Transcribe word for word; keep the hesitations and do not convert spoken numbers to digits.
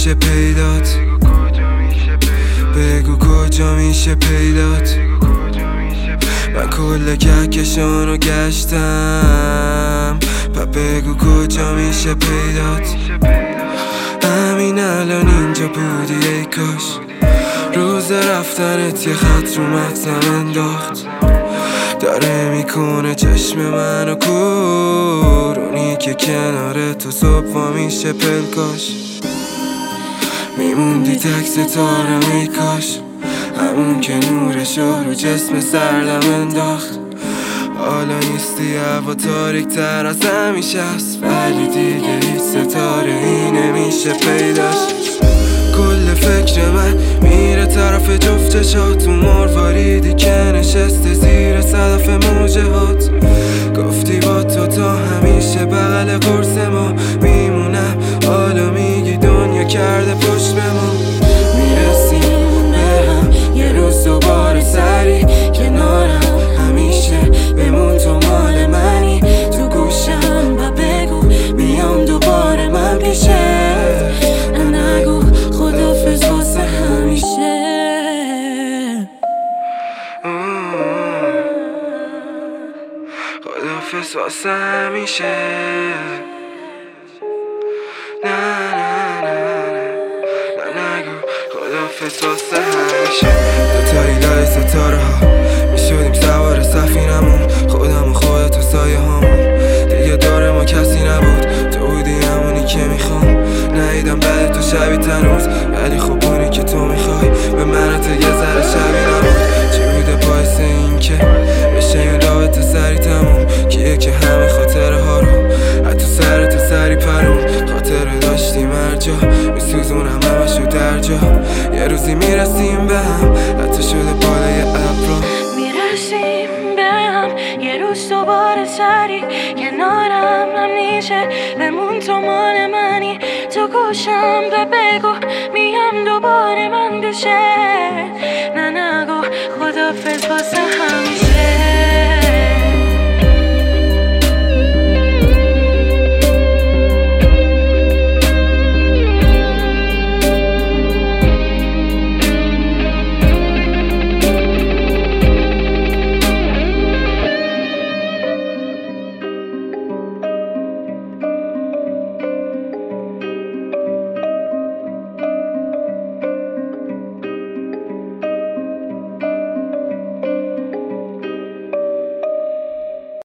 میشه پیدات؟ بگو کجا میشه پیدات؟ من کل کهکشانو گشتم، پا بگو کجا میشه پیدات؟ همین الان اینجا بودی ای کاش، روز رفتنت یه خط رو مغزم انداخت. داره میکنه چشم منو کور، اونی که کنار تو صبح میشه پلکاش. میموندی تک ستارم ای کاش، همون که نورشو رو جسم سردم انداخت. حالا نیستی، هوا تاریک تر از همیشه است، ولی دیگه هیچ ستاره ای نمیشه پیداش. کل فکر من میره طرف جفت چشات، تو مرواریدی که نشسته زیر صدف موجه هات. گفتی با تو تا همیشه بغل قرص ما میمونم، حالا میگی دنیا کرده پشت به ما. میرسیم به هم یه روز دوباره سری کنارم، همیشه بمون تو مال منی. تو گوشم و بگو میام دوباره من پیشه، نگو خدافظ واسه همیشه. خدافظ واسه همیشه. نه نه نه نه نگو خدافظ واسه همیشه. دوتایی لای ستاره ها میشدیم سوار سفینمون، خودم و خودت و سایه همون. دیگه داره ما کسی نبود، تو بودی همونی که میخوام. ندیدم بعد تو شبیه تنوز، ولی خب اونی که تو میخوای به من تو یه ذره شبیه نبود. چی بوده باعث این که بشه این رابطه سری تموم؟ کیه که همه خاطره ها رو حتی سر تو سری پرون؟ خاطره داشتیم هر جا میسوزونم همشو در جا. یه روزی میرسیم به هم، حتی شده بالای ابرا. میرسیم به هم یه روز دوباره سری کنارم، همیشه بمون تو مال منی. تو گوشم و بگو میام دوباره من بشه،